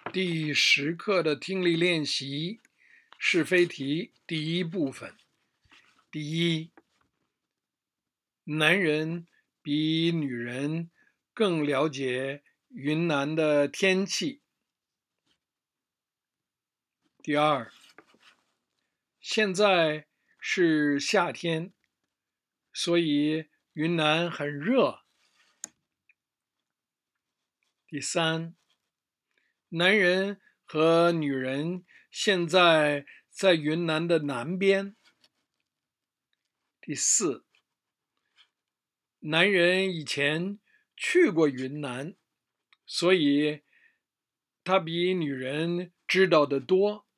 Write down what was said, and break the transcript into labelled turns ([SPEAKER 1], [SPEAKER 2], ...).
[SPEAKER 1] 第10课的听力练习是非题第一部分。第一，男人比女人更了解云南的天气。第二，现在是夏天，所以云南很热。第三，男人和女人现在在云南的南边。第四，男人以前去过云南，所以他比女人知道得多。